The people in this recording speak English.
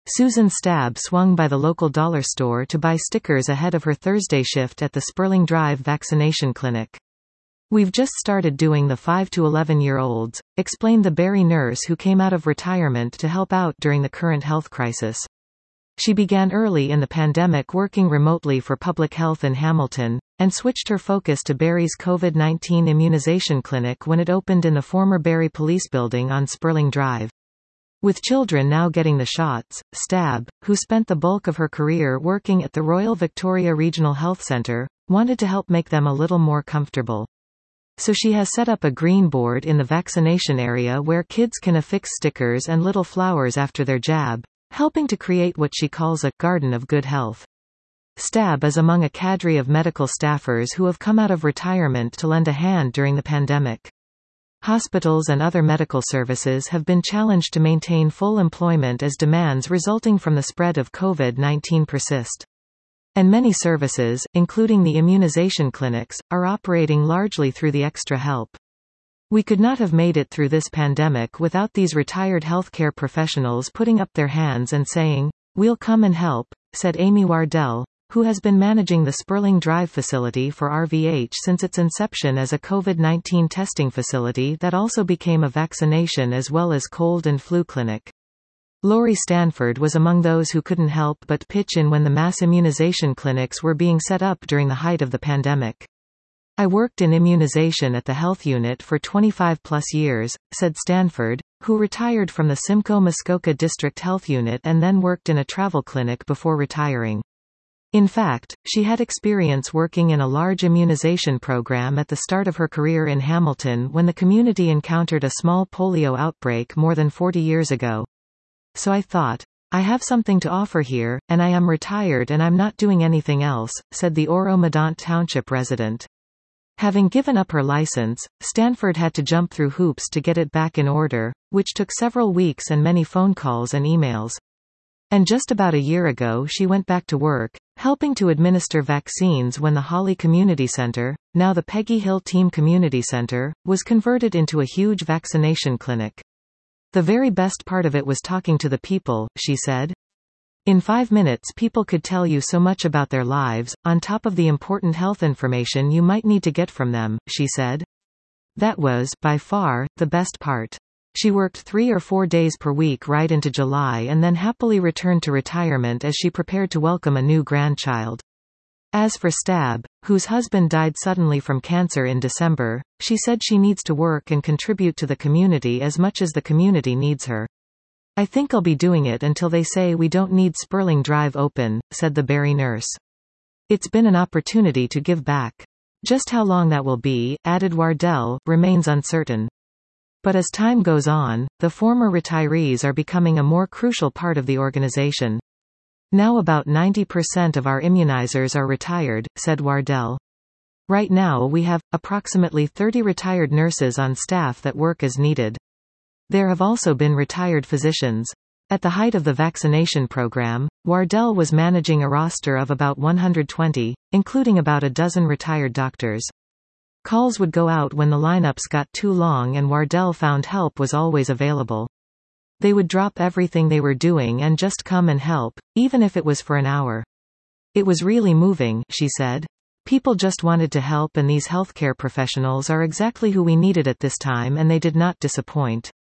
Susan Stabb swung by the local dollar store to buy stickers ahead of her Thursday shift at the Sperling Drive vaccination clinic. "We've just started doing the 5 to 11-year-olds," explained the Barrie nurse who came out of retirement to help out during the current health crisis. She began early in the pandemic working remotely for public health in Hamilton, and switched her focus to Barrie's COVID-19 immunization clinic when it opened in the former Barrie Police Building on Sperling Drive. With children now getting the shots, Stabb, who spent the bulk of her career working at the Royal Victoria Regional Health Centre, wanted to help make them a little more comfortable. So she has set up a green board in the vaccination area where kids can affix stickers and little flowers after their jab, helping to create what she calls a garden of good health. Stabb is among a cadre of medical staffers who have come out of retirement to lend a hand during the pandemic. Hospitals and other medical services have been challenged to maintain full employment as demands resulting from the spread of COVID-19 persist. And many services, including the immunization clinics, are operating largely through the extra help. "We could not have made it through this pandemic without these retired healthcare professionals putting up their hands and saying, 'We'll come and help,'" said Amy Wardell, who has been managing the Sperling Drive facility for RVH since its inception as a COVID-19 testing facility that also became a vaccination as well as cold and flu clinic. Laurie Stanford was among those who couldn't help but pitch in when the mass immunization clinics were being set up during the height of the pandemic. "I worked in immunization at the health unit for 25-plus years, said Stanford, who retired from the Simcoe Muskoka District Health Unit and then worked in a travel clinic before retiring. In fact, she had experience working in a large immunization program at the start of her career in Hamilton when the community encountered a small polio outbreak more than 40 years ago. So I thought, I have something to offer here, and I am retired and I'm not doing anything else," said the Oro-Medonte Township resident. Having given up her license, Stanford had to jump through hoops to get it back in order, which took several weeks and many phone calls and emails. And just about a year ago she went back to work, helping to administer vaccines when the Holly Community Center, now the Peggy Hill Team Community Center, was converted into a huge vaccination clinic. "The very best part of it was talking to the people," she said. "In 5 minutes people could tell you so much about their lives, on top of the important health information you might need to get from them," she said. That was, by far, the best part. She worked 3 or 4 days per week right into July and then happily returned to retirement as she prepared to welcome a new grandchild. As for Stabb, whose husband died suddenly from cancer in December, she said she needs to work and contribute to the community as much as the community needs her. "I think I'll be doing it until they say we don't need Sperling Drive open," said the Barrie nurse. "It's been an opportunity to give back. Just how long that will be," added Wardell, remains uncertain. But as time goes on, the former retirees are becoming a more crucial part of the organization. "Now about 90% of our immunizers are retired," said Wardell. "Right now we have approximately 30 retired nurses on staff that work as needed. There have also been retired physicians. At the height of the vaccination program, Wardell was managing a roster of about 120, including about a dozen retired doctors. Calls would go out when the lineups got too long and Wardell found help was always available. They would drop everything they were doing and just come and help, even if it was for an hour. It was really moving," she said. "People just wanted to help and these healthcare professionals are exactly who we needed at this time and they did not disappoint."